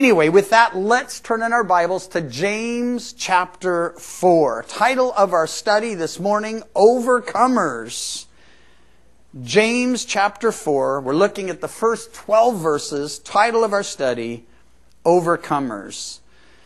Anyway, with that, let's turn in our Bibles to James chapter 4. Title of our study this morning, Overcomers. James chapter 4. We're looking at the first 12 verses. Title of our study, Overcomers.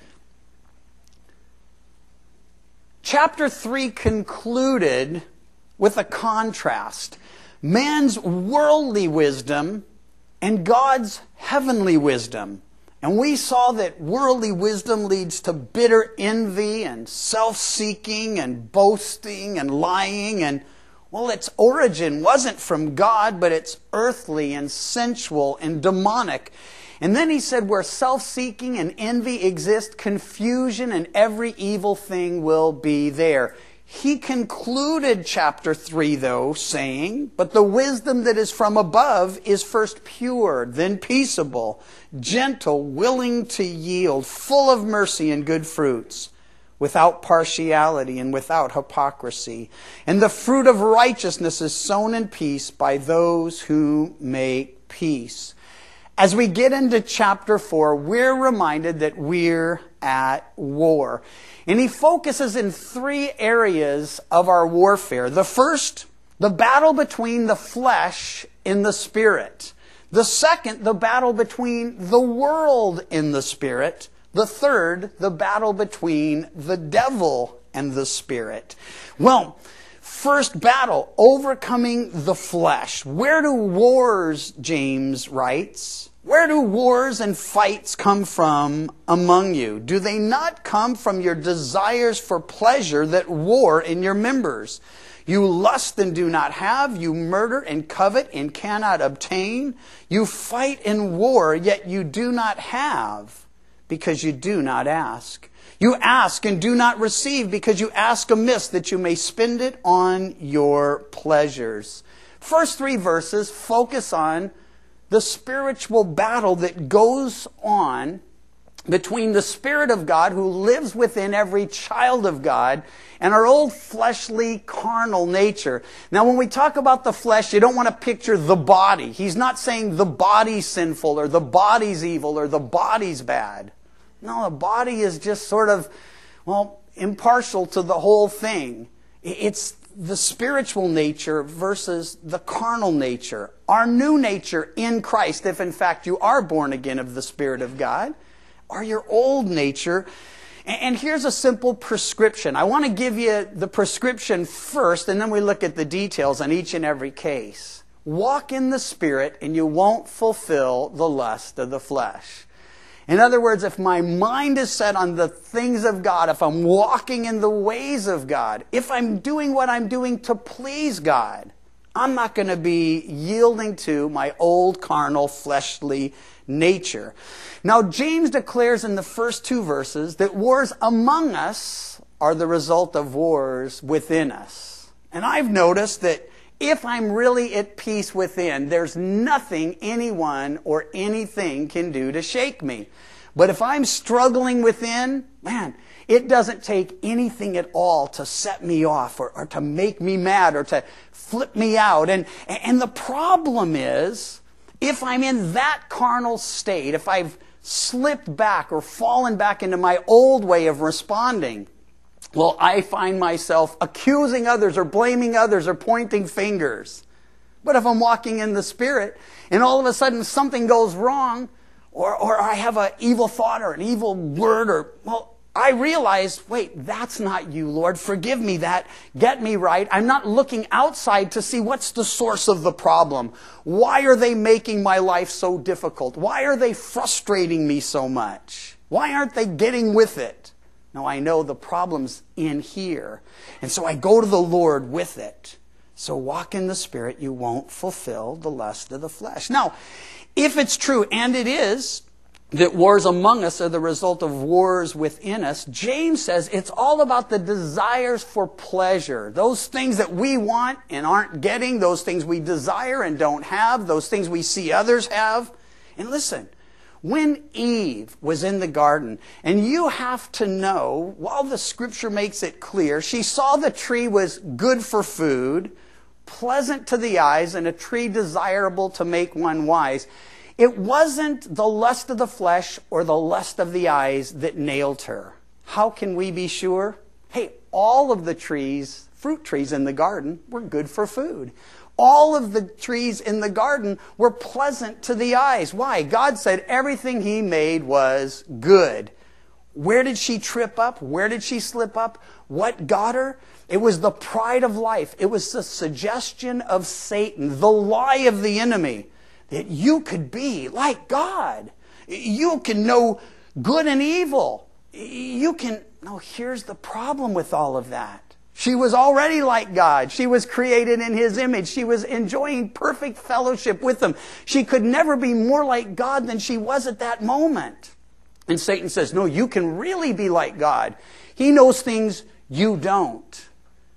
Chapter 3 concluded with a contrast. Man's worldly wisdom and God's heavenly wisdom. And we saw that worldly wisdom leads to bitter envy and self-seeking and boasting and lying. And, well, its origin wasn't from God, but it's earthly and sensual and demonic. And then he said, where self-seeking and envy exist, confusion and every evil thing will be there. He concluded chapter 3, though, saying, but the wisdom that is from above is first pure, then peaceable, gentle, willing to yield, full of mercy and good fruits, without partiality and without hypocrisy. And the fruit of righteousness is sown in peace by those who make peace. As we get into chapter 4, we're reminded that we're at war. And he focuses in three areas of our warfare. The first, the battle between the flesh and the spirit. The second, the battle between the world and the spirit. The third, the battle between the devil and the spirit. Well, first battle, overcoming the flesh. Where do wars, James writes, where do wars and fights come from among you? Do they not come from your desires for pleasure that war in your members? You lust and do not have. You murder and covet and cannot obtain. You fight and war, yet you do not have, because you do not ask. You ask and do not receive, because you ask amiss, that you may spend it on your pleasures. First three verses focus on the spiritual battle that goes on between the Spirit of God, who lives within every child of God, and our old fleshly, carnal nature. Now, when we talk about the flesh, you don't want to picture the body. He's not saying the body's sinful, or the body's evil, or the body's bad. No, the body is just sort of, impartial to the whole thing. It's the spiritual nature versus the carnal nature. Our new nature in Christ, if in fact you are born again of the Spirit of God, or your old nature. And here's a simple prescription. I want to give you the prescription first, and then we look at the details on each and every case. Walk in the Spirit, and you won't fulfill the lust of the flesh. In other words, if my mind is set on the things of God, if I'm walking in the ways of God, if I'm doing what I'm doing to please God, I'm not going to be yielding to my old carnal fleshly nature. Now, James declares in the first two verses that wars among us are the result of wars within us. And I've noticed that if I'm really at peace within, there's nothing anyone or anything can do to shake me. But if I'm struggling within, it doesn't take anything at all to set me off or to make me mad or to flip me out. And the problem is, if I'm in that carnal state, if I've slipped back or fallen back into my old way of responding, well, I find myself accusing others or blaming others or pointing fingers. But if I'm walking in the Spirit and all of a sudden something goes wrong, or I have an evil thought or an evil word, I realize, wait, that's not you, Lord. Forgive me that. Get me right. I'm not looking outside to see what's the source of the problem. Why are they making my life so difficult? Why are they frustrating me so much? Why aren't they getting with it? No, I know the problem's in here. And so I go to the Lord with it. So walk in the Spirit, you won't fulfill the lust of the flesh. Now, if it's true, and it is, that wars among us are the result of wars within us, James says it's all about the desires for pleasure. Those things that we want and aren't getting, those things we desire and don't have, those things we see others have. And listen, when Eve was in the garden, and you have to know, while the Scripture makes it clear, she saw the tree was good for food, pleasant to the eyes, and a tree desirable to make one wise. It wasn't the lust of the flesh or the lust of the eyes that nailed her. How can we be sure? Hey, all of the trees, fruit trees in the garden, were good for food. All of the trees in the garden were pleasant to the eyes. Why? God said everything He made was good. Where did she trip up? Where did she slip up? What got her? It was the pride of life. It was the suggestion of Satan, the lie of the enemy, that you could be like God. You can know good and evil. No, here's the problem with all of that. She was already like God. She was created in His image. She was enjoying perfect fellowship with Him. She could never be more like God than she was at that moment. And Satan says, no, you can really be like God. He knows things you don't.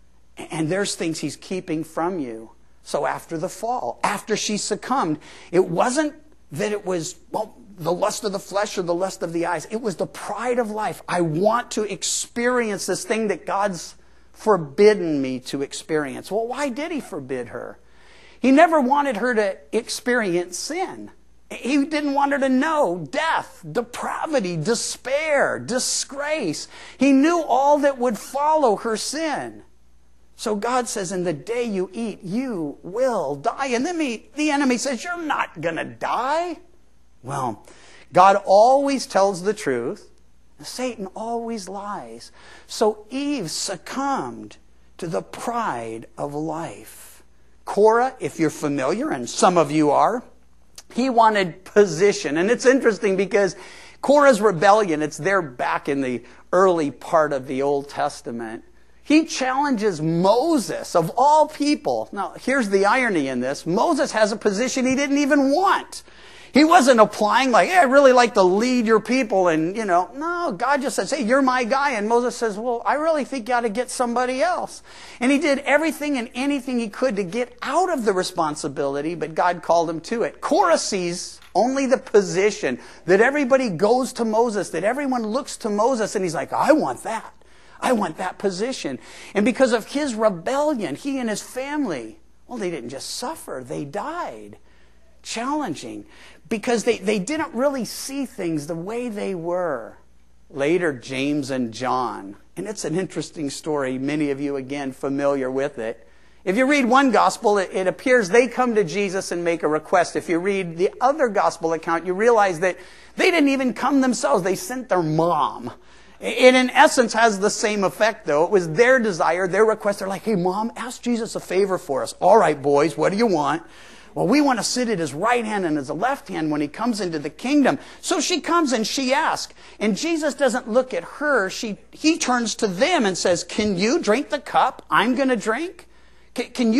And there's things He's keeping from you. So after the fall, after she succumbed, it wasn't that it was, the lust of the flesh or the lust of the eyes. It was the pride of life. I want to experience this thing that God's forbidden me to experience. Well, why did He forbid her? He never wanted her to experience sin. He didn't want her to know death, depravity, despair, disgrace. He knew all that would follow her sin. So God says, in the day you eat, you will die. And then the enemy says, you're not going to die. Well, God always tells the truth. Satan always lies. So Eve succumbed to the pride of life. Korah, if you're familiar, and some of you are, he wanted position. And it's interesting because Korah's rebellion, it's there back in the early part of the Old Testament. He challenges Moses, of all people. Now, here's the irony in this. Moses has a position he didn't even want. He wasn't applying like, hey, I really like to lead your people. And, no, God just says, hey, you're my guy. And Moses says, well, I really think you ought to get somebody else. And he did everything and anything he could to get out of the responsibility, but God called him to it. Korah sees only the position, that everybody goes to Moses, that everyone looks to Moses, and he's like, I want that. I want that position. And because of his rebellion, he and his family, well, they didn't just suffer, they died. Challenging, because they didn't really see things the way they were. Later, James and John, and it's an interesting story, many of you again familiar with it. If you read one gospel, it appears they come to Jesus and make a request. If you read the other gospel account, you realize that they didn't even come themselves, they sent their mom. It in essence has the same effect though. It was their desire, their request. They're like, hey mom, ask Jesus a favor for us. All right boys, what do you want? Well, we want to sit at His right hand and His left hand when He comes into the kingdom. So she comes and she asks. And Jesus doesn't look at her. He turns to them and says, can you drink the cup I'm going to drink? Do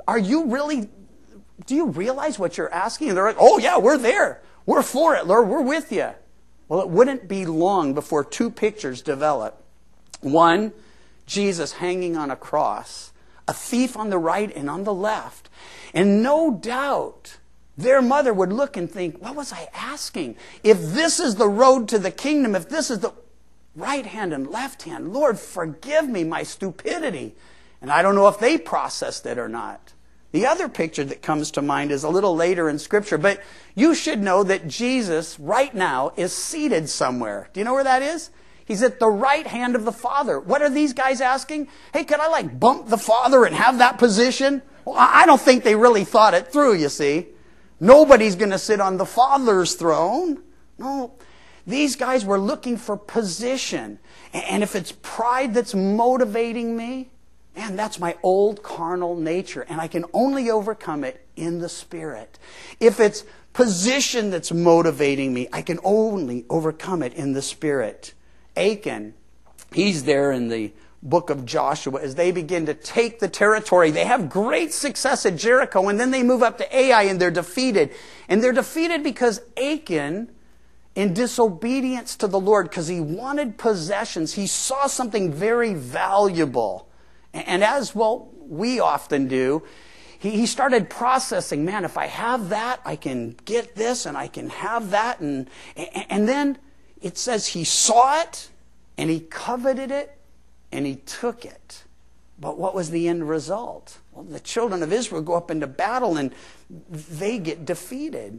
you realize what you're asking? And they're like, oh yeah, we're there. We're for it, Lord. We're with you. Well, it wouldn't be long before two pictures develop. One, Jesus hanging on a cross, a thief on the right and on the left. And no doubt, their mother would look and think, what was I asking? If this is the road to the kingdom, if this is the right hand and left hand, Lord, forgive me my stupidity. And I don't know if they processed it or not. The other picture that comes to mind is a little later in Scripture, but you should know that Jesus right now is seated somewhere. Do you know where that is? He's at the right hand of the Father. What are these guys asking? Hey, could I bump the Father and have that position? Well, I don't think they really thought it through, you see. Nobody's going to sit on the Father's throne. No. These guys were looking for position. And if it's pride that's motivating me, man, that's my old carnal nature. And I can only overcome it in the Spirit. If it's position that's motivating me, I can only overcome it in the Spirit. Achan, he's there in the book of Joshua as they begin to take the territory. They have great success at Jericho, and then they move up to Ai and they're defeated. And they're defeated because Achan, in disobedience to the Lord, because he wanted possessions, he saw something very valuable. And as, well, we often do, he started processing, man, if I have that, I can get this and I can have that. And then it says he saw it and he coveted it and he took it. But what was the end result? Well, the children of Israel go up into battle and they get defeated.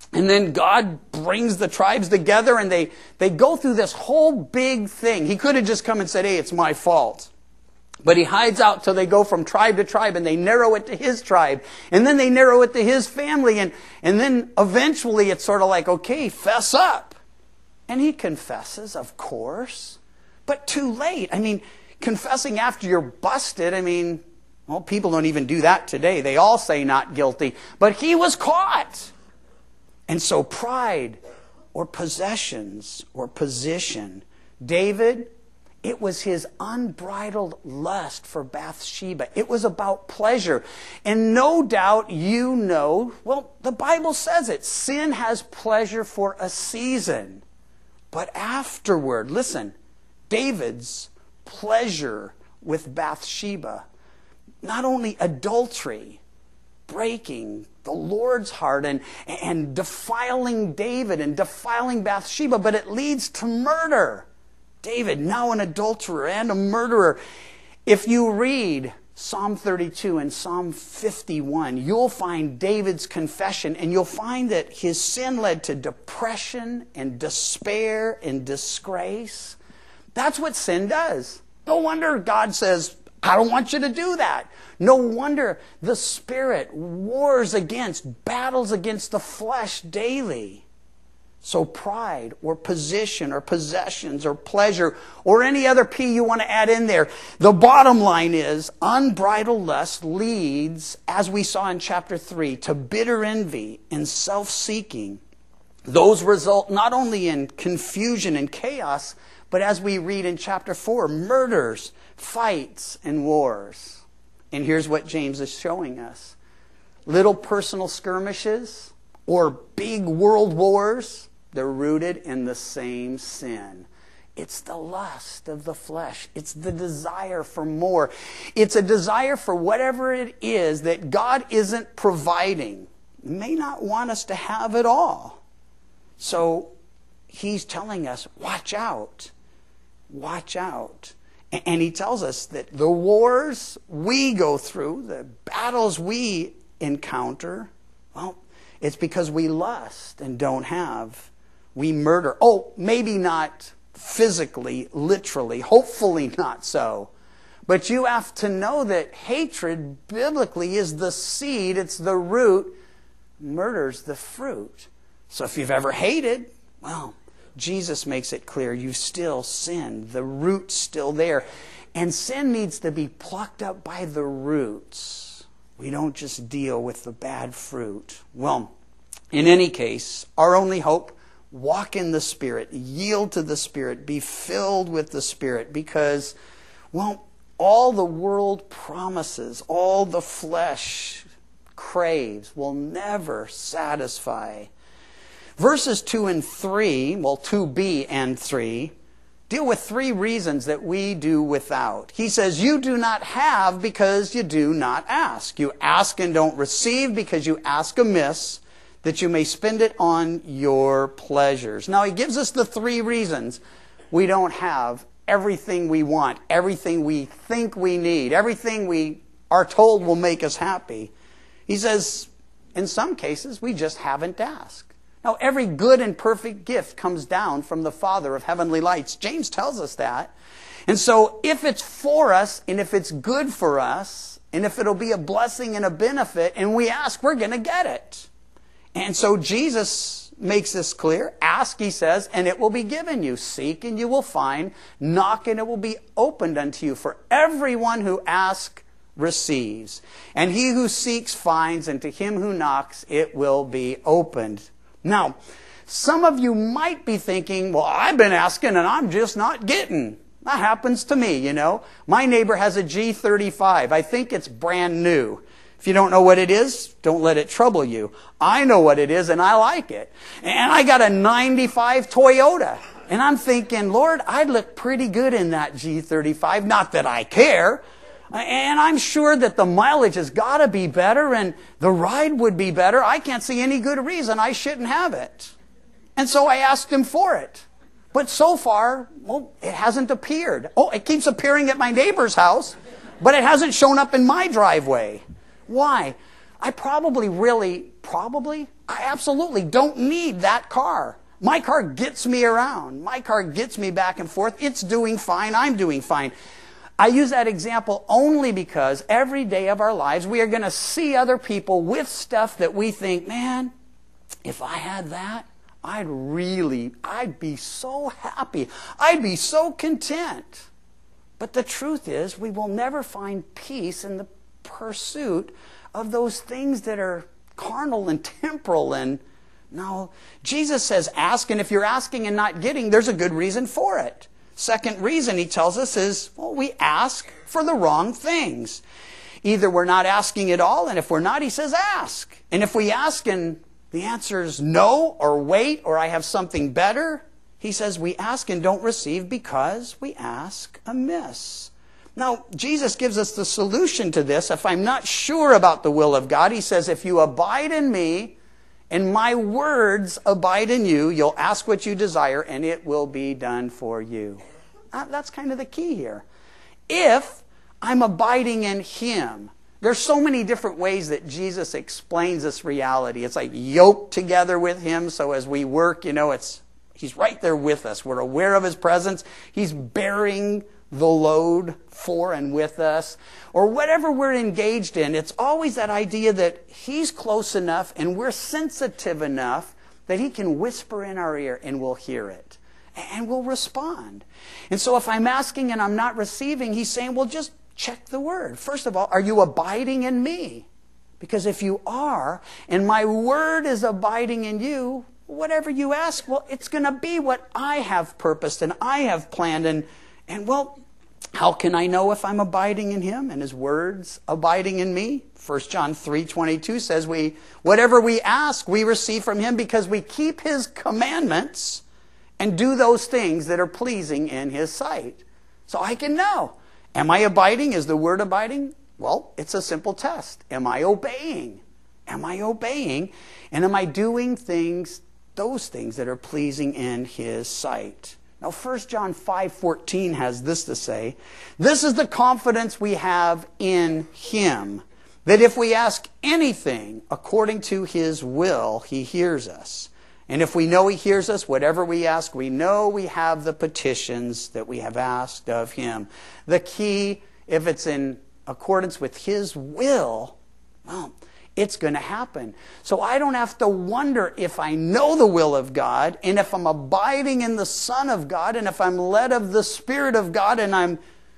And then God brings the tribes together and they go through this whole big thing. He could have just come and said, hey, it's my fault. But he hides out till they go from tribe to tribe and they narrow it to his tribe. And then they narrow it to his family. And then eventually it's sort of like, okay, fess up. And he confesses, of course. But too late. I mean, confessing after you're busted, well, people don't even do that today. They all say not guilty. But he was caught. And so pride or possessions or position. David, it was his unbridled lust for Bathsheba. It was about pleasure. And no doubt you know, well, the Bible says it. Sin has pleasure for a season. But afterward, listen, David's pleasure with Bathsheba, not only adultery, breaking the Lord's heart and defiling David and defiling Bathsheba, but it leads to murder. David, now an adulterer and a murderer. If you read Psalm 32 and Psalm 51, you'll find David's confession, and you'll find that his sin led to depression and despair and disgrace. That's what sin does. No wonder God says, I don't want you to do that. No wonder the Spirit battles against the flesh daily. So pride or position or possessions or pleasure or any other P you want to add in there. The bottom line is unbridled lust leads, as we saw in chapter 3, to bitter envy and self-seeking. Those result not only in confusion and chaos, but as we read in chapter 4, murders, fights, and wars. And here's what James is showing us. Little personal skirmishes or big world wars, they're rooted in the same sin. It's the lust of the flesh. It's the desire for more. It's a desire for whatever it is that God isn't providing. He may not want us to have it all. So he's telling us, watch out. Watch out. And he tells us that the wars we go through, the battles we encounter, well, it's because we lust and don't have. We murder. Oh, maybe not physically, literally, hopefully not so. But you have to know that hatred biblically is the seed, it's the root, murder's the fruit. So if you've ever hated, well, Jesus makes it clear you still sin. The root's still there. And sin needs to be plucked up by the roots. We don't just deal with the bad fruit. Well, in any case, our only hope, walk in the Spirit, yield to the Spirit, be filled with the Spirit, because, well, all the world promises, all the flesh craves will never satisfy. Verses 2 and 3, well, 2b and 3, deal with 3 reasons that we do without. He says, you do not have because you do not ask. You ask and don't receive because you ask amiss, that you may spend it on your pleasures. Now, he gives us the 3 reasons we don't have everything we want, everything we think we need, everything we are told will make us happy. He says, in some cases, we just haven't asked. Now, every good and perfect gift comes down from the Father of heavenly lights. James tells us that. And so, if it's for us, and if it's good for us, and if it'll be a blessing and a benefit, and we ask, we're going to get it. And so, Jesus makes this clear. Ask, he says, and it will be given you. Seek, and you will find. Knock, and it will be opened unto you. For everyone who asks, receives. And he who seeks, finds. And to him who knocks, it will be opened. Now, some of you might be thinking, well, I've been asking and I'm just not getting. That happens to me, you know. My neighbor has a G35. I think it's brand new. If you don't know what it is, don't let it trouble you. I know what it is and I like it. And I got a 95 Toyota. And I'm thinking, Lord, I'd look pretty good in that G35. Not that I care. And I'm sure that the mileage has got to be better and the ride would be better. I can't see any good reason I shouldn't have it. And so I asked him for it. But so far, well, it hasn't appeared. Oh, it keeps appearing at my neighbor's house, but it hasn't shown up in my driveway. Why? I absolutely don't need that car. My car gets me around. My car gets me back and forth. It's doing fine. I'm doing fine. I use that example only because every day of our lives we are going to see other people with stuff that we think, man, if I had that, I'd be so happy. I'd be so content. But the truth is, we will never find peace in the pursuit of those things that are carnal and temporal. And no, Jesus says ask, and if you're asking and not getting, there's a good reason for it. Second reason he tells us is, well, we ask for the wrong things. Either we're not asking at all, and if we're not, he says ask. And if we ask and the answer is no, or wait, or I have something better, he says we ask and don't receive because we ask amiss. Now, Jesus gives us the solution to this. If I'm not sure about the will of God, he says, if you abide in me and my words abide in you, you'll ask what you desire and it will be done for you. That's kind of the key here. If I'm abiding in him, there's so many different ways that Jesus explains this reality. It's like yoked together with him, so as we work, he's right there with us. We're aware of his presence. He's bearing the load for and with us. Or whatever we're engaged in, it's always that idea that he's close enough and we're sensitive enough that he can whisper in our ear and we'll hear it. And we'll respond. And so if I'm asking and I'm not receiving, he's saying, well, just check the word. First of all, are you abiding in me? Because if you are, and my word is abiding in you, whatever you ask, well, it's going to be what I have purposed and I have planned. And well, how can I know if I'm abiding in him and his words abiding in me? 1 John 3:22 says whatever we ask, we receive from him because we keep his commandments and do those things that are pleasing in his sight. So I can know. Am I abiding? Is the word abiding? Well, it's a simple test. Am I obeying? Am I obeying? And am I doing those things that are pleasing in his sight? Now, 1 John 5:14 has this to say, this is the confidence we have in him, that if we ask anything according to his will, he hears us. And if we know he hears us, whatever we ask, we know we have the petitions that we have asked of him. The key, if it's in accordance with his will, well, it's going to happen. So I don't have to wonder if I know the will of God, and if I'm abiding in the Son of God, and if I'm led of the Spirit of God, and I'm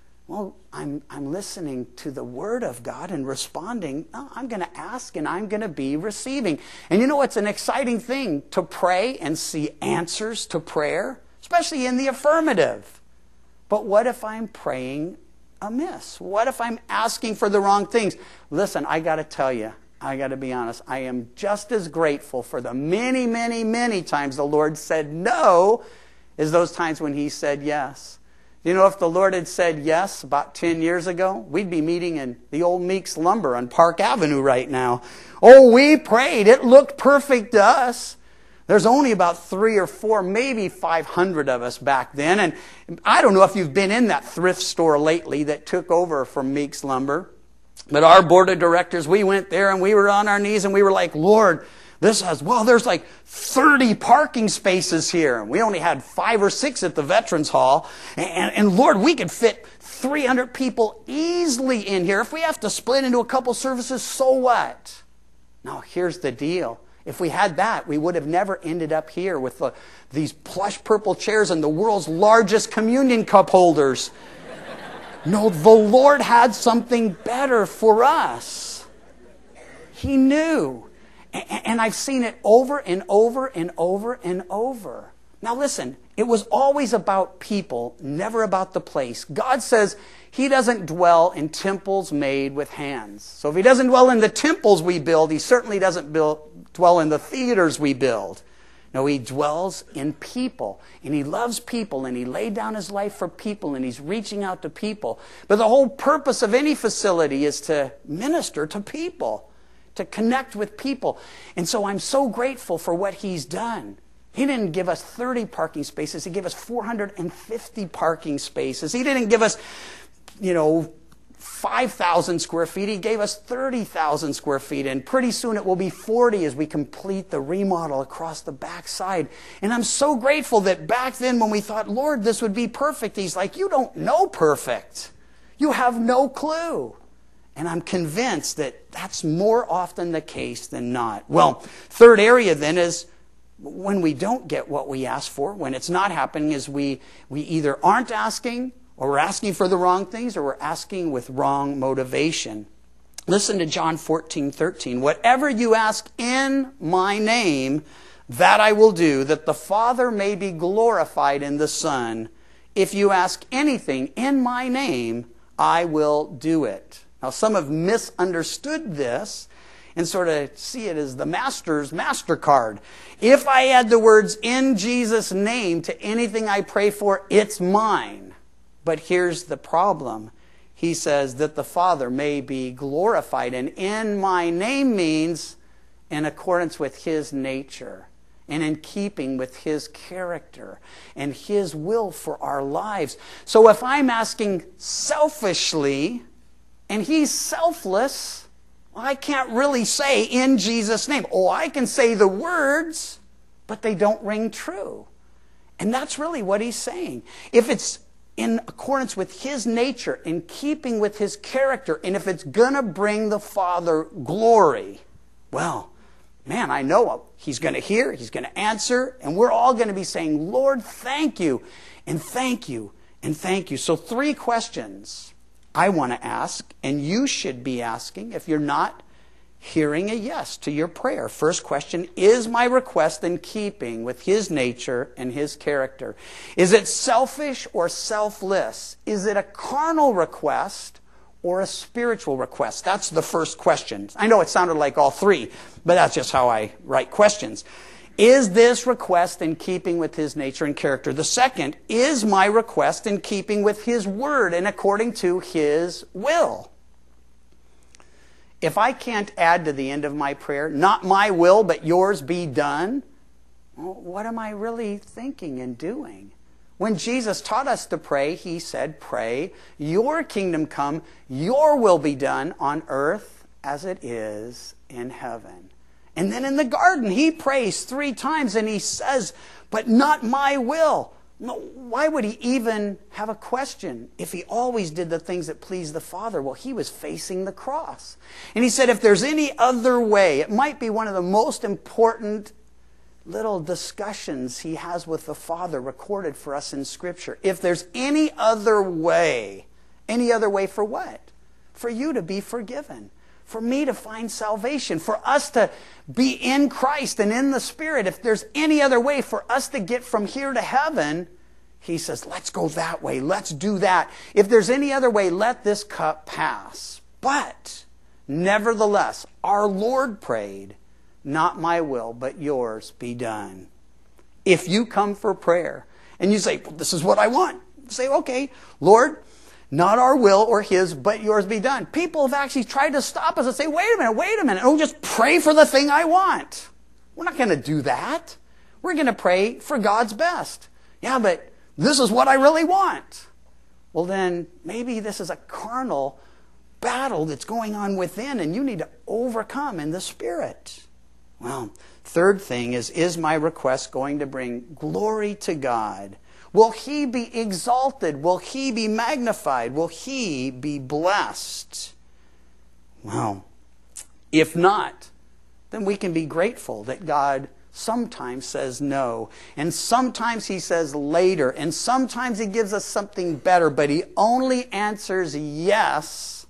listening to the Word of God and responding. No, I'm going to ask and I'm going to be receiving. And it's an exciting thing to pray and see answers to prayer, especially in the affirmative. But what if I'm praying amiss? What if I'm asking for the wrong things? Listen, I got to tell you, I got to be honest, I am just as grateful for the many, many, many times the Lord said no as those times when he said yes. If the Lord had said yes about 10 years ago, we'd be meeting in the old Meeks Lumber on Park Avenue right now. Oh, we prayed. It looked perfect to us. There's only about 3 or 4, maybe 500 of us back then. And I don't know if you've been in that thrift store lately that took over from Meeks Lumber. But our board of directors, we went there and we were on our knees and we were like, Lord, there's like 30 parking spaces here. We only had 5 or 6 at the Veterans Hall. And Lord, we could fit 300 people easily in here. If we have to split into a couple services, so what? Now, here's the deal. If we had that, we would have never ended up here with these plush purple chairs and the world's largest communion cup holders. No, the Lord had something better for us. He knew. And I've seen it over and over and over and over. Now listen, it was always about people, never about the place. God says he doesn't dwell in temples made with hands. So if he doesn't dwell in the temples we build, he certainly doesn't dwell in the theaters we build. No, he dwells in people, and he loves people, and he laid down his life for people, and he's reaching out to people. But the whole purpose of any facility is to minister to people, to connect with people. And so I'm so grateful for what he's done. He didn't give us 30 parking spaces. He gave us 450 parking spaces. He didn't give us, 5,000 square feet. He gave us 30,000 square feet. And pretty soon it will be 40 as we complete the remodel across the backside. And I'm so grateful that back then when we thought, Lord, this would be perfect, He's like, you don't know perfect. You have no clue. And I'm convinced that that's more often the case than not. Well, third area then is when we don't get what we ask for, when it's not happening, is we either aren't asking, or we're asking for the wrong things, or we're asking with wrong motivation. Listen to John 14:13. Whatever you ask in my name, that I will do, that the Father may be glorified in the Son. If you ask anything in my name, I will do it. Now, some have misunderstood this and sort of see it as the Master's MasterCard. If I add the words in Jesus' name to anything I pray for, it's mine. But here's the problem. He says that the Father may be glorified. And in my name means in accordance with His nature and in keeping with His character and His will for our lives. So if I'm asking selfishly and He's selfless, well, I can't really say in Jesus' name. Oh, I can say the words, but they don't ring true. And that's really what He's saying. If it's in accordance with His nature, in keeping with His character, and if it's going to bring the Father glory, well, man, I know He's going to hear, He's going to answer, and we're all going to be saying, Lord, thank you, and thank you, and thank you. So 3 questions I want to ask, and you should be asking if you're not hearing a yes to your prayer. First question, is my request in keeping with His nature and His character? Is it selfish or selfless? Is it a carnal request or a spiritual request? That's the first question. I know it sounded like all 3, but that's just how I write questions. Is this request in keeping with His nature and character? The second, is my request in keeping with His word and according to His will? If I can't add to the end of my prayer, not my will, but yours be done, well, what am I really thinking and doing? When Jesus taught us to pray, He said, pray, your kingdom come, your will be done on earth as it is in heaven. And then in the garden, He prays 3 times and He says, but not my will. No, why would He even have a question if He always did the things that pleased the Father? Well, He was facing the cross. And He said, if there's any other way, it might be one of the most important little discussions He has with the Father recorded for us in Scripture. If there's any other way for what? For you to be forgiven. For me to find salvation, for us to be in Christ and in the Spirit. If there's any other way for us to get from here to heaven, He says, let's go that way, let's do that. If there's any other way, let this cup pass. But, nevertheless, our Lord prayed, not my will, but yours be done. If you come for prayer, and you say, well, this is what I want. Say, okay, Lord, not our will or His, but yours be done. People have actually tried to stop us and say, wait a minute. Oh, just pray for the thing I want. We're not going to do that. We're going to pray for God's best. Yeah, but this is what I really want. Well, then maybe this is a carnal battle that's going on within and you need to overcome in the Spirit. Well, third thing is my request going to bring glory to God? Will He be exalted? Will He be magnified? Will He be blessed? Well, if not, then we can be grateful that God sometimes says no. And sometimes He says later. And sometimes He gives us something better. But He only answers yes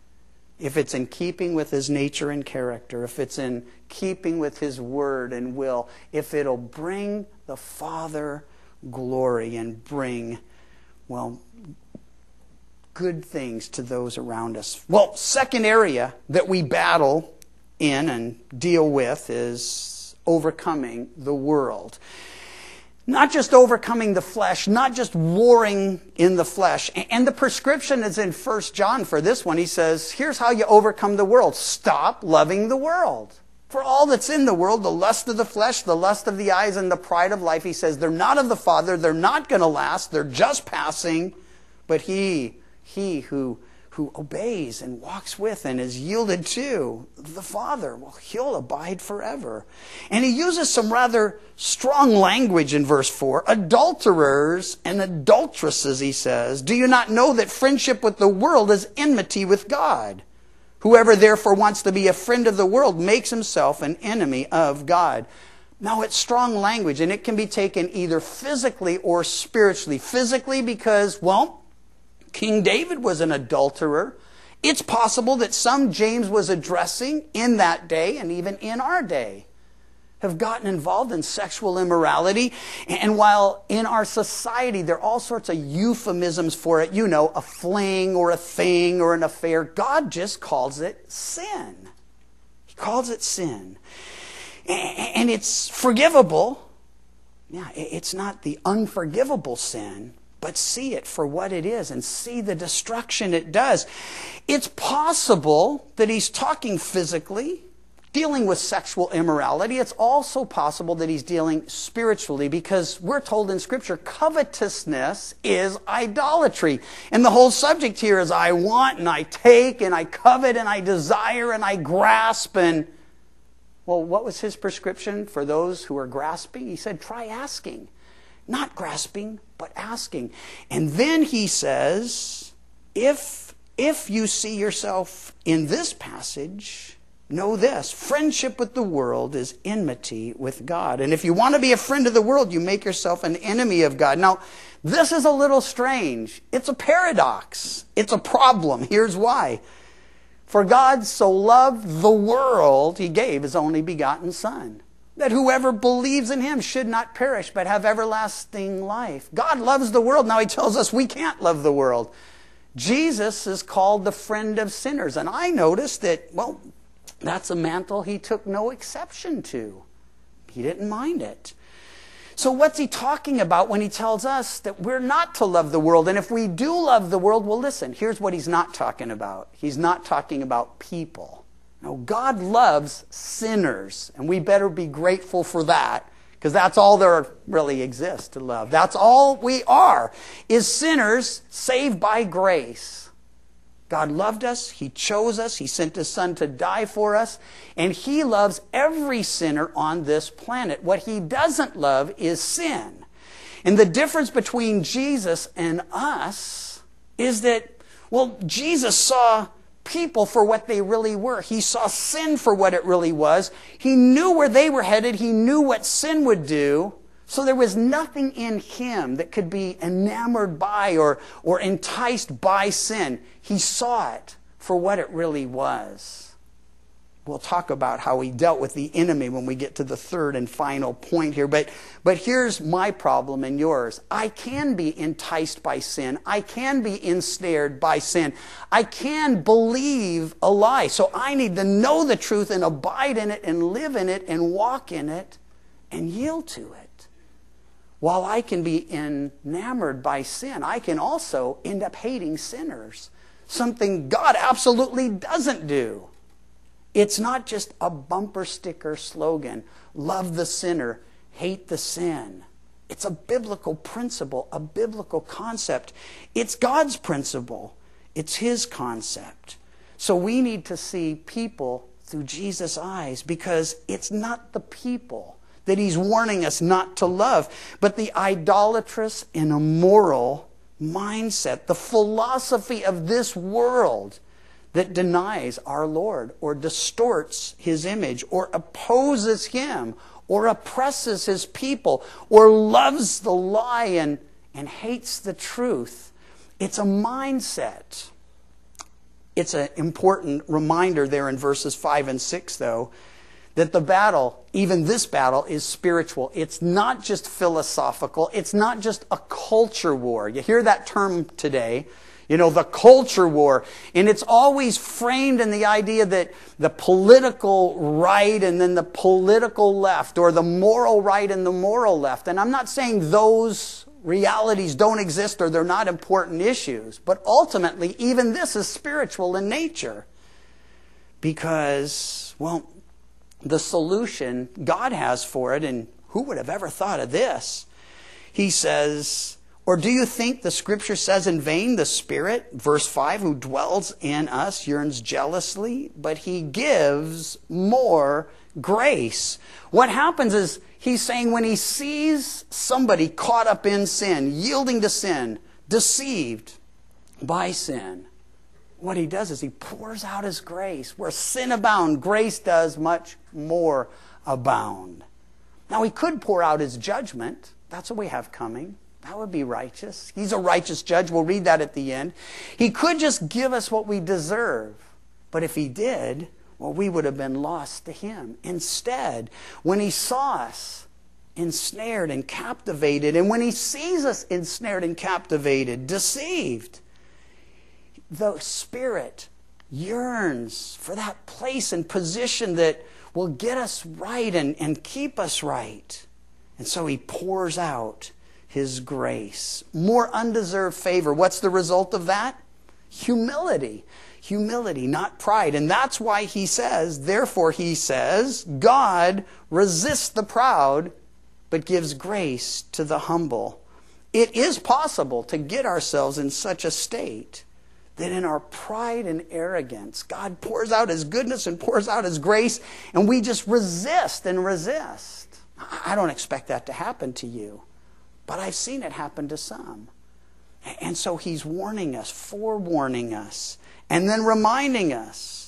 if it's in keeping with His nature and character. If it's in keeping with His word and will. If it'll bring the Father glory and bring, well, good things to those around us. Well, second area that we battle in and deal with is overcoming the world. Not just overcoming the flesh, not just warring in the flesh. And the prescription is in 1 John for this one. He says, here's how you overcome the world. Stop loving the world. For all that's in the world, the lust of the flesh, the lust of the eyes, and the pride of life, He says, they're not of the Father, they're not going to last, they're just passing. But He who who obeys and walks with and is yielded to the Father, well, he'll abide forever. And he uses some rather strong language in verse 4. Adulterers and adulteresses, he says, do you not know that friendship with the world is enmity with God? Whoever therefore wants to be a friend of the world makes himself an enemy of God. Now, it's strong language, and it can be taken either physically or spiritually. Physically because, well, King David was an adulterer. It's possible that some James was addressing in that day and even in our day have gotten involved in sexual immorality. And while in our society there are all sorts of euphemisms for it, you know, a fling or a thing or an affair, God just calls it sin. He calls it sin. And it's forgivable. Yeah, it's not the unforgivable sin, but see it for what it is and see the destruction it does. It's possible that he's talking physically, dealing with sexual immorality. It's also possible that he's dealing spiritually, because we're told in Scripture covetousness is idolatry. And the whole subject here is I want and I take and I covet and I desire and I grasp. And, well, what was his prescription for those who are grasping? He said, try asking. Not grasping, but asking. And then he says, if you see yourself in this passage, know this: friendship with the world is enmity with God. And if you want to be a friend of the world, you make yourself an enemy of God. Now, this is a little strange. It's a paradox. It's a problem. Here's why. For God so loved the world, he gave his only begotten Son, that whoever believes in him should not perish, but have everlasting life. God loves the world. Now he tells us we can't love the world. Jesus is called the friend of sinners. And I noticed that, well, that's a mantle he took no exception to. He didn't mind it. So what's he talking about when he tells us that we're not to love the world? And if we do love the world, well, listen, here's what he's not talking about. He's not talking about people. No, God loves sinners, and we better be grateful for that, because that's all there really exists to love. That's all we are, is sinners saved by grace. God loved us, he chose us, he sent his Son to die for us, and he loves every sinner on this planet. What he doesn't love is sin. And the difference between Jesus and us is that, well, Jesus saw people for what they really were. He saw sin for what it really was. He knew where they were headed. He knew what sin would do. So there was nothing in him that could be enamored by or enticed by sin. He saw it for what it really was. We'll talk about how he dealt with the enemy when we get to the third and final point here. But here's my problem and yours. I can be enticed by sin. I can be ensnared by sin. I can believe a lie. So I need to know the truth and abide in it and live in it and walk in it and yield to it. While I can be enamored by sin, I can also end up hating sinners. Something God absolutely doesn't do. It's not just a bumper sticker slogan, love the sinner, hate the sin. It's a biblical principle, a biblical concept. It's God's principle. It's his concept. So we need to see people through Jesus' eyes, because it's not the people that he's warning us not to love, but the idolatrous and immoral mindset, the philosophy of this world that denies our Lord or distorts his image or opposes him or oppresses his people or loves the lie and hates the truth. It's a mindset. It's an important reminder there in verses 5 and 6, though, that the battle, even this battle, is spiritual. It's not just philosophical. It's not just a culture war. You hear that term today. You know, the culture war. And it's always framed in the idea that the political right and then the political left, or the moral right and the moral left. And I'm not saying those realities don't exist or they're not important issues. But ultimately, even this is spiritual in nature. Because, well, the solution God has for it, and who would have ever thought of this? He says, Or do you think the scripture says in vain, the Spirit, verse 5, who dwells in us yearns jealously, but he gives more grace? What happens is he's saying when he sees somebody caught up in sin, yielding to sin, deceived by sin, what he does is he pours out his grace. Where sin abound, grace does much more abound. Now he could pour out his judgment. That's what we have coming. That would be righteous. He's a righteous judge. We'll read that at the end. He could just give us what we deserve. But if he did, well, we would have been lost to him. Instead, when he saw us ensnared and captivated, and when he sees us ensnared and captivated, deceived, the Spirit yearns for that place and position that will get us right and keep us right. And so he pours out his grace. More undeserved favor. What's the result of that? Humility. Humility, not pride. And that's why he says, therefore he says, God resists the proud, but gives grace to the humble. It is possible to get ourselves in such a state that in our pride and arrogance, God pours out his goodness and pours out his grace, and we just resist and resist. I don't expect that to happen to you, but I've seen it happen to some. And so he's warning us, forewarning us, and then reminding us,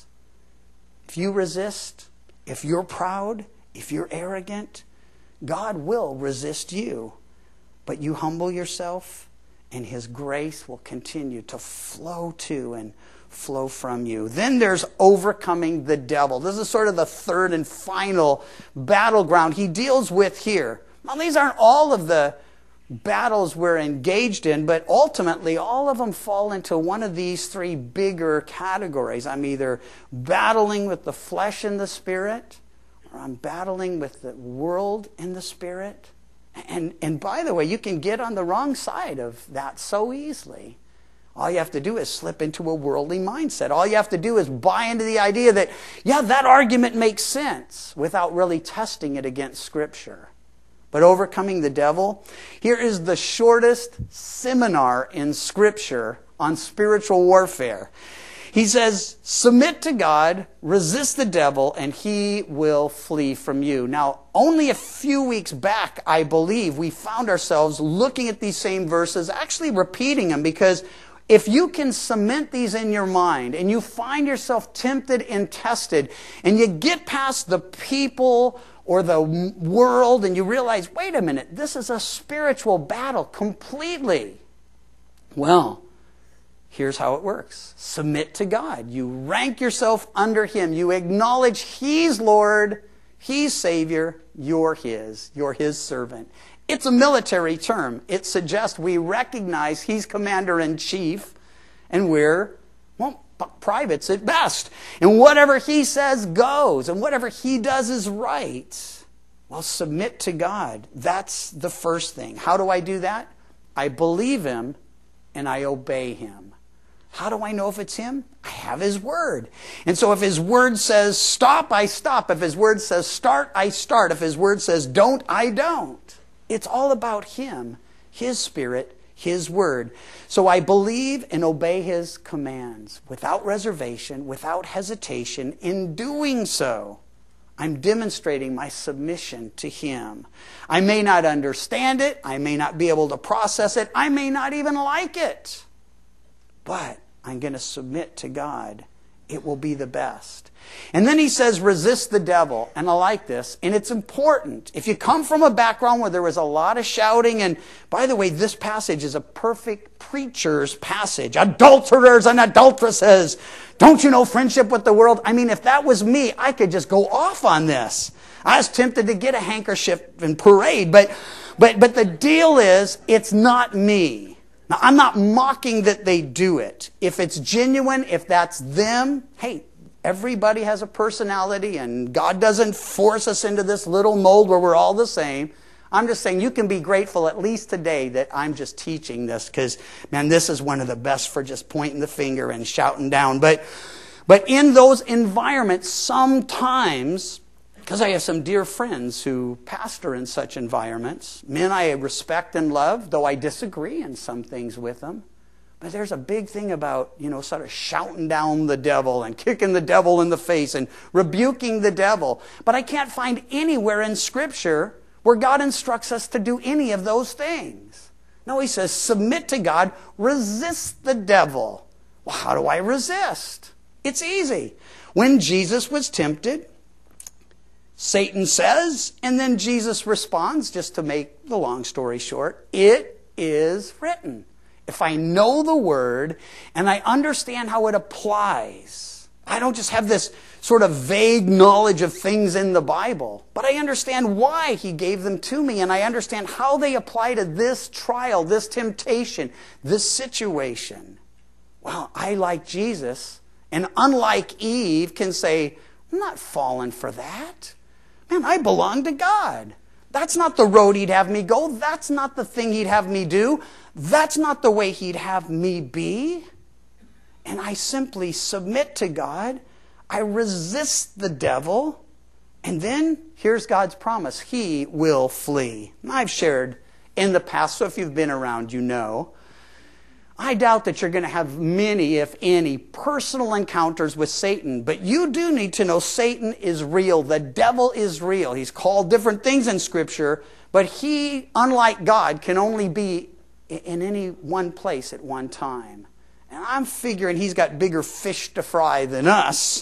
if you resist, if you're proud, if you're arrogant, God will resist you. But you humble yourself, and his grace will continue to flow to and flow from you. Then there's overcoming the devil. This is sort of the third and final battleground he deals with here. Now, these aren't all of the battles we're engaged in, but ultimately all of them fall into one of these three bigger categories. I'm either battling with the flesh and the spirit, or I'm battling with the world and the spirit. And by the way, you can get on the wrong side of that so easily. All you have to do is slip into a worldly mindset. All you have to do is buy into the idea that, yeah, that argument makes sense, without really testing it against Scripture. But overcoming the devil, here is the shortest seminar in Scripture on spiritual warfare. He says, submit to God, resist the devil, and he will flee from you. Now, only a few weeks back, I believe, we found ourselves looking at these same verses, actually repeating them, because if you can cement these in your mind and you find yourself tempted and tested, and you get past the people or the world and you realize, wait a minute, this is a spiritual battle completely. Well, here's how it works. Submit to God. You rank yourself under him. You acknowledge he's Lord, he's Savior, you're his servant. It's a military term. It suggests we recognize he's commander-in-chief and we're, well, privates at best. And whatever he says goes, and whatever he does is right. Well, submit to God. That's the first thing. How do I do that? I believe him and I obey him. How do I know if it's him? I have his word. And so if his word says stop, I stop. If his word says start, I start. If his word says don't, I don't. It's all about him, his Spirit, his word. So I believe and obey his commands without reservation, without hesitation. In doing so, I'm demonstrating my submission to him. I may not understand it. I may not be able to process it. I may not even like it. But I'm going to submit to God. It will be the best. And then he says, resist the devil. And I like this. And it's important. If you come from a background where there was a lot of shouting, and by the way, this passage is a perfect preacher's passage. Adulterers and adulteresses. Don't you know friendship with the world? I mean, if that was me, I could just go off on this. I was tempted to get a handkerchief and parade. But the deal is, it's not me. Now, I'm not mocking that they do it. If it's genuine, if that's them, hey, everybody has a personality and God doesn't force us into this little mold where we're all the same. I'm just saying you can be grateful at least today that I'm just teaching this because, man, this is one of the best for just pointing the finger and shouting down. But in those environments, sometimes Because I have some dear friends who pastor in such environments. Men I respect and love, though I disagree in some things with them. But there's a big thing about, sort of shouting down the devil and kicking the devil in the face and rebuking the devil. But I can't find anywhere in Scripture where God instructs us to do any of those things. No, he says, submit to God, resist the devil. Well, how do I resist? It's easy. When Jesus was tempted, Satan says, and then Jesus responds, just to make the long story short, it is written. If I know the Word and I understand how it applies, I don't just have this sort of vague knowledge of things in the Bible, but I understand why he gave them to me, and I understand how they apply to this trial, this temptation, this situation. Well, I, like Jesus, and unlike Eve, can say, I'm not falling for that. Man, I belong to God. That's not the road he'd have me go. That's not the thing he'd have me do. That's not the way he'd have me be. And I simply submit to God. I resist the devil. And then here's God's promise. He will flee. And I've shared in the past, so if you've been around, you know. I doubt that you're going to have many, if any, personal encounters with Satan. But you do need to know Satan is real. The devil is real. He's called different things in Scripture. But he, unlike God, can only be in any one place at one time. And I'm figuring he's got bigger fish to fry than us.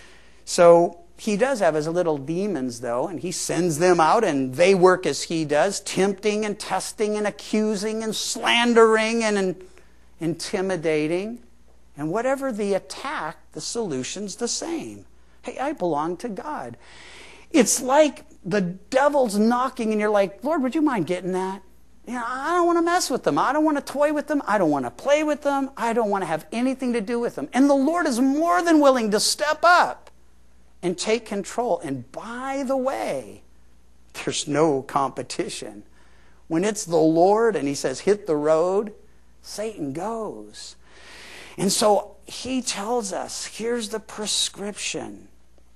So he does have his little demons, though, and he sends them out, and they work as he does, tempting and testing and accusing and slandering and intimidating. And whatever the attack, the solution's the same. Hey, I belong to God. It's like the devil's knocking, and you're like, Lord, would you mind getting that? I don't want to mess with them. I don't want to toy with them. I don't want to play with them. I don't want to have anything to do with them. And the Lord is more than willing to step up and take control. And by the way, there's no competition. When it's the Lord and he says, hit the road, Satan goes. And so he tells us, here's the prescription.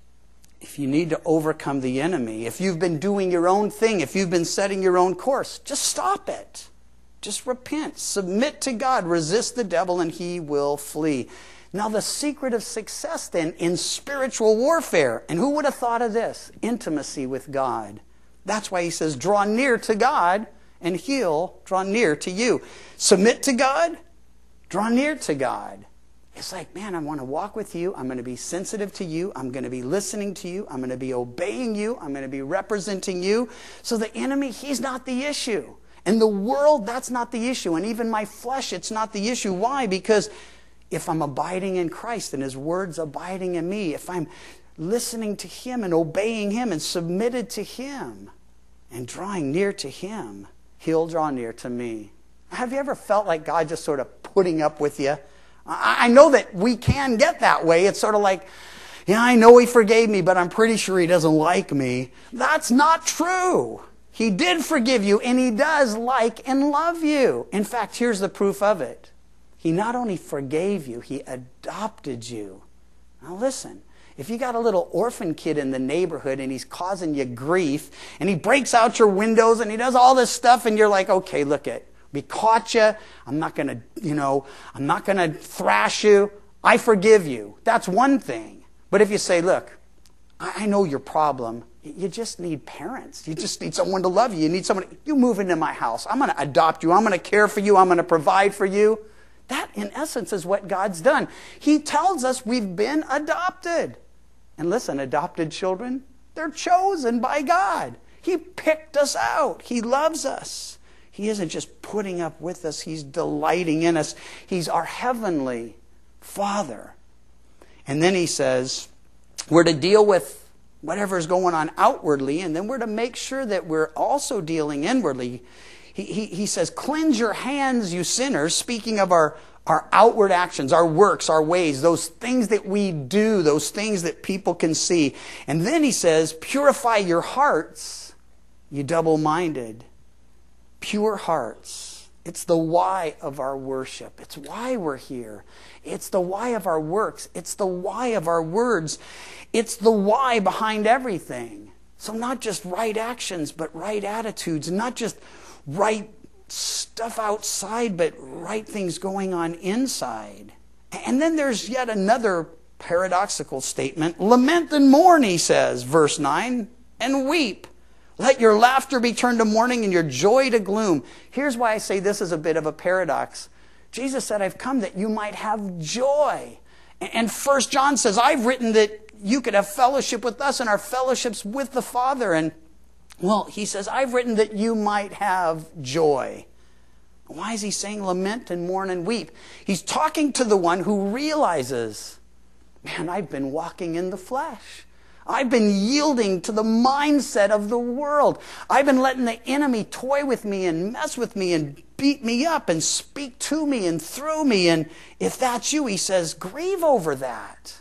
If you need to overcome the enemy, if you've been doing your own thing, if you've been setting your own course, just stop it. Just repent. Submit to God. Resist the devil and he will flee. Now the secret of success then in spiritual warfare, and who would have thought of this? Intimacy with God. That's why he says, draw near to God and he'll draw near to you. Submit to God, draw near to God. It's like, man, I want to walk with you. I'm going to be sensitive to you. I'm going to be listening to you. I'm going to be obeying you. I'm going to be representing you. So the enemy, he's not the issue. And the world, that's not the issue. And even my flesh, it's not the issue. Why? Because if I'm abiding in Christ and his word's abiding in me, if I'm listening to him and obeying him and submitted to him and drawing near to him, he'll draw near to me. Have you ever felt like God just sort of putting up with you? I know that we can get that way. It's sort of like, yeah, I know he forgave me, but I'm pretty sure he doesn't like me. That's not true. He did forgive you, and he does like and love you. In fact, here's the proof of it. He not only forgave you, he adopted you. Now listen, if you got a little orphan kid in the neighborhood and he's causing you grief, and he breaks out your windows and he does all this stuff, and you're like, okay, look it. We caught you. I'm not going to thrash you. I forgive you. That's one thing. But if you say, look, I know your problem. You just need parents. You just need someone to love you. You need someone. You move into my house. I'm going to adopt you. I'm going to care for you. I'm going to provide for you. That, in essence, is what God's done. He tells us we've been adopted. And listen, adopted children, they're chosen by God. He picked us out. He loves us. He isn't just putting up with us. He's delighting in us. He's our heavenly Father. And then he says, we're to deal with whatever's going on outwardly, and then we're to make sure that we're also dealing inwardly. He says, cleanse your hands, you sinners, speaking of our outward actions, our works, our ways, those things that we do, those things that people can see. And then he says, purify your hearts, you double-minded. Pure hearts. It's the why of our worship. It's why we're here. It's the why of our works. It's the why of our words. It's the why behind everything. So not just right actions, but right attitudes. Not just right stuff outside, but right things going on inside. And then there's yet another paradoxical statement. Lament and mourn, he says, verse 9, and weep. Let your laughter be turned to mourning and your joy to gloom. Here's why I say this is a bit of a paradox. Jesus said, I've come that you might have joy. And 1 John says, I've written that you could have fellowship with us and our fellowships with the Father. And, well, he says, I've written that you might have joy. Why is he saying lament and mourn and weep? He's talking to the one who realizes, man, I've been walking in the flesh. I've been yielding to the mindset of the world. I've been letting the enemy toy with me and mess with me and beat me up and speak to me and through me. And if that's you, he says, grieve over that.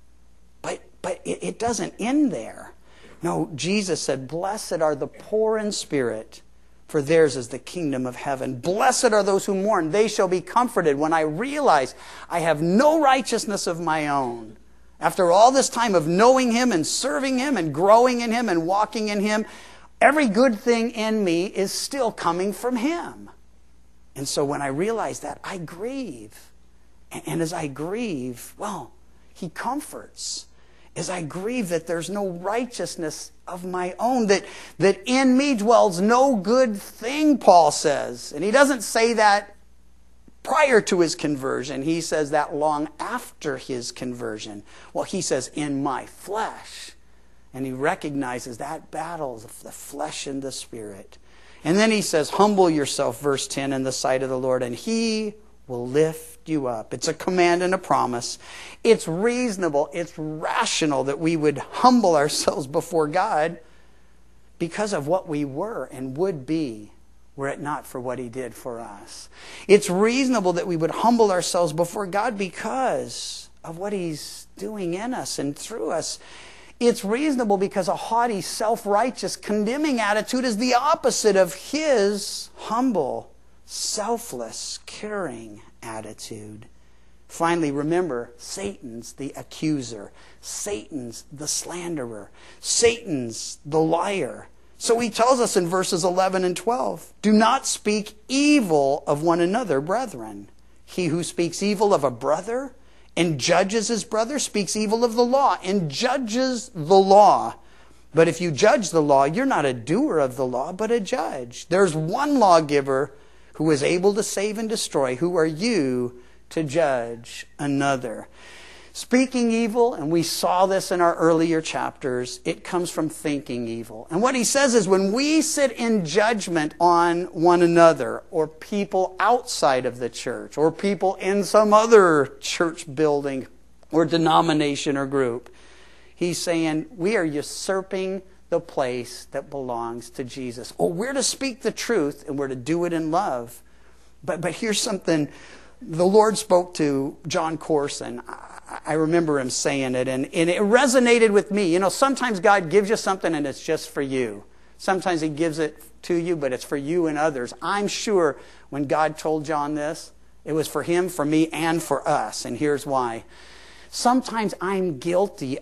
But it doesn't end there. No, Jesus said, blessed are the poor in spirit, for theirs is the kingdom of heaven. Blessed are those who mourn. They shall be comforted. When I realize I have no righteousness of my own, after all this time of knowing him and serving him and growing in him and walking in him, every good thing in me is still coming from him. And so when I realize that, I grieve. And as I grieve, well, he comforts. As I grieve that there's no righteousness of my own, that in me dwells no good thing, Paul says. And he doesn't say that prior to his conversion. He says that long after his conversion. Well, he says, in my flesh. And he recognizes that battle of the flesh and the spirit. And then he says, humble yourself, verse 10, in the sight of the Lord, and he will lift you up. It's a command and a promise. It's reasonable, it's rational that we would humble ourselves before God because of what we were and would be were it not for what he did for us. It's reasonable that we would humble ourselves before God because of what he's doing in us and through us. It's reasonable because a haughty, self-righteous, condemning attitude is the opposite of his humble, selfless, caring attitude. Finally, remember, Satan's the accuser. Satan's the slanderer. Satan's the liar. So he tells us in verses 11 and 12, do not speak evil of one another, brethren. He who speaks evil of a brother and judges his brother speaks evil of the law and judges the law. But if you judge the law, you're not a doer of the law, but a judge. There's one lawgiver who is able to save and destroy. Who are you to judge another? Speaking evil, and we saw this in our earlier chapters, it comes from thinking evil. And what he says is when we sit in judgment on one another, or people outside of the church, or people in some other church building, or denomination or group, he's saying we are usurping the place that belongs to Jesus. Or we're to speak the truth, and we're to do it in love. But here's something the Lord spoke to John Corson. I remember him saying it, and it resonated with me. You know, sometimes God gives you something and it's just for you. Sometimes he gives it to you, but it's for you and others. I'm sure when God told John this, it was for him, for me, and for us. And here's why. Sometimes I'm guilty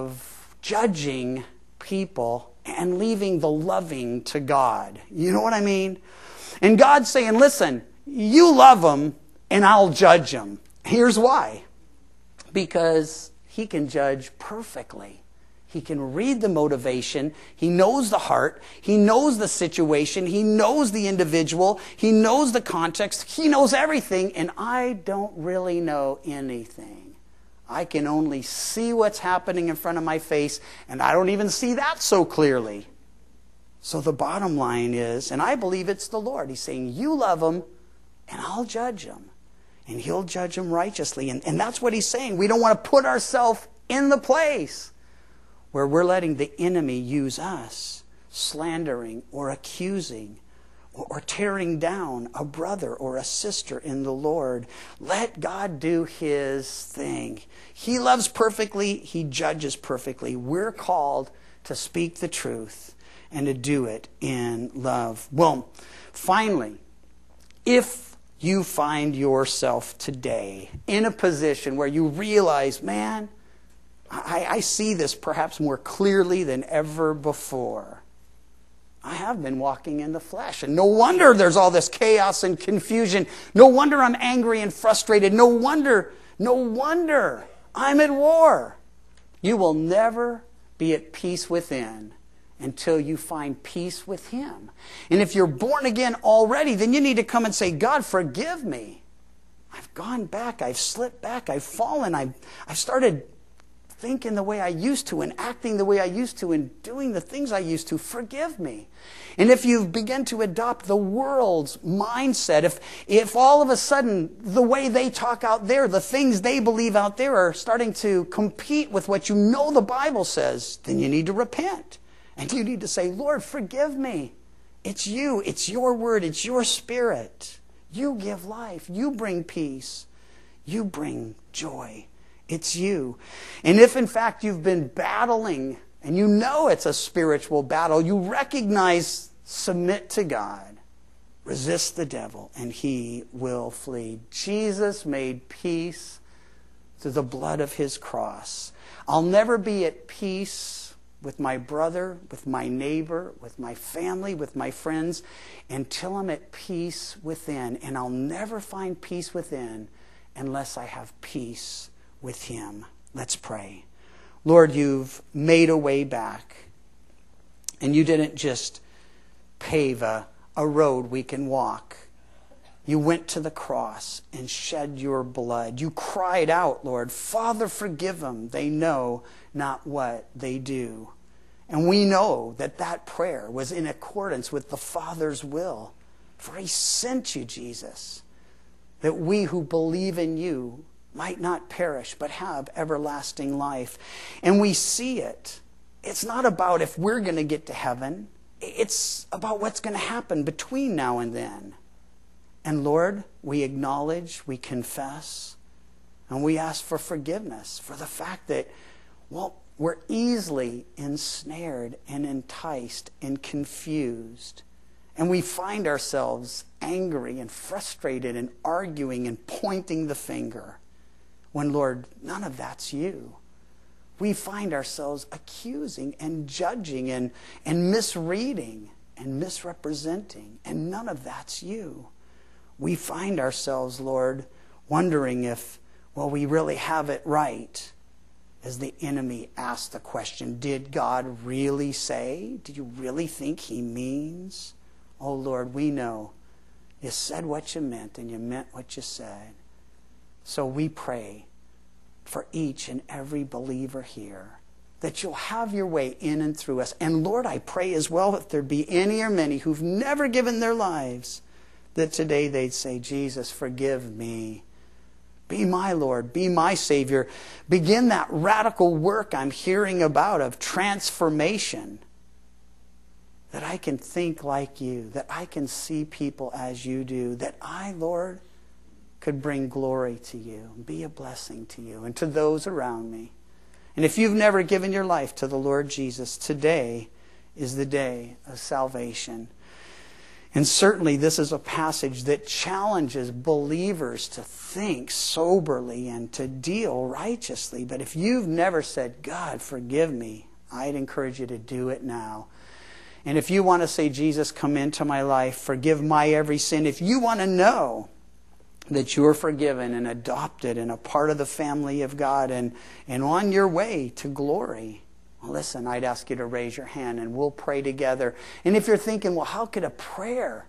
of judging people and leaving the loving to God. You know what I mean? And God's saying, listen, you love them and I'll judge them. Here's why. Because he can judge perfectly. He can read the motivation. He knows the heart. He knows the situation. He knows the individual. He knows the context. He knows everything. And I don't really know anything. I can only see what's happening in front of my face. And I don't even see that so clearly. So the bottom line is, and I believe it's the Lord. He's saying, you love them and I'll judge them. And he'll judge them righteously. And that's what he's saying. We don't want to put ourselves in the place where we're letting the enemy use us, slandering or accusing or tearing down a brother or a sister in the Lord. Let God do his thing. He loves perfectly. He judges perfectly. We're called to speak the truth and to do it in love. Well, finally, if you find yourself today in a position where you realize, man, I see this perhaps more clearly than ever before. I have been walking in the flesh, and no wonder there's all this chaos and confusion. No wonder I'm angry and frustrated. No wonder I'm at war. You will never be at peace within until you find peace with Him. And if you're born again already, then you need to come and say, God, forgive me. I've gone back. I've slipped back. I've fallen. I've started thinking the way I used to and acting the way I used to and doing the things I used to. Forgive me. And if you've begun to adopt the world's mindset, if all of a sudden the way they talk out there, the things they believe out there are starting to compete with what you know the Bible says, then you need to repent. And you need to say, Lord, forgive me. It's you. It's your word. It's your Spirit. You give life. You bring peace. You bring joy. It's you. And if in fact you've been battling and you know it's a spiritual battle, you recognize, submit to God, resist the devil, and he will flee. Jesus made peace through the blood of His cross. I'll never be at peace with my brother, with my neighbor, with my family, with my friends, until I'm at peace within. And I'll never find peace within unless I have peace with Him. Let's pray. Lord, you've made a way back. And you didn't just pave a road we can walk. You went to the cross and shed your blood. You cried out, Lord, Father, forgive them. They know not what they do. And we know that that prayer was in accordance with the Father's will. For He sent you, Jesus, that we who believe in you might not perish, but have everlasting life. And we see it. It's not about if we're going to get to heaven. It's about what's going to happen between now and then. And Lord, we acknowledge, we confess, and we ask for forgiveness for the fact that, well, we're easily ensnared and enticed and confused. And we find ourselves angry and frustrated and arguing and pointing the finger. When, Lord, none of that's you. We find ourselves accusing and judging and misreading and misrepresenting, and none of that's you. We find ourselves, Lord, wondering if, well, we really have it right. As the enemy asks the question, did God really say? Do you really think He means? Oh, Lord, we know you said what you meant and you meant what you said. So we pray for each and every believer here that you'll have your way in and through us. And Lord, I pray as well, if there be any or many who've never given their lives, that today they'd say, Jesus, forgive me. Be my Lord. Be my Savior. Begin that radical work I'm hearing about of transformation. That I can think like you. That I can see people as you do. That I, Lord, could bring glory to you. And be a blessing to you and to those around me. And if you've never given your life to the Lord Jesus, today is the day of salvation. And certainly this is a passage that challenges believers to think soberly and to deal righteously. But if you've never said, God, forgive me, I'd encourage you to do it now. And if you want to say, Jesus, come into my life, forgive my every sin. If you want to know that you're forgiven and adopted and a part of the family of God and on your way to glory, well, listen, I'd ask you to raise your hand and we'll pray together. And if you're thinking, well, how could a prayer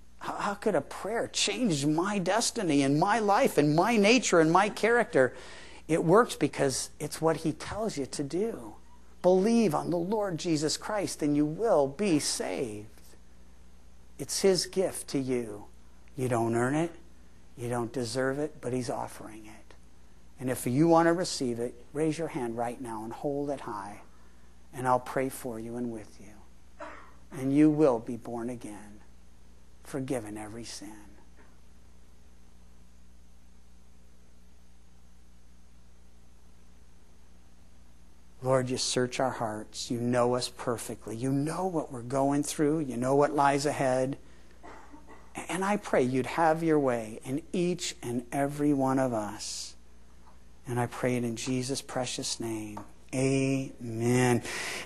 change my destiny and my life and my nature and my character? It works because it's what He tells you to do. Believe on the Lord Jesus Christ and you will be saved. It's His gift to you. You don't earn it. You don't deserve it, but He's offering it. And if you want to receive it, raise your hand right now and hold it high. And I'll pray for you and with you. And you will be born again, forgiven every sin. Lord, you search our hearts. You know us perfectly. You know what we're going through. You know what lies ahead. And I pray you'd have your way in each and every one of us. And I pray it in Jesus' precious name. Amen.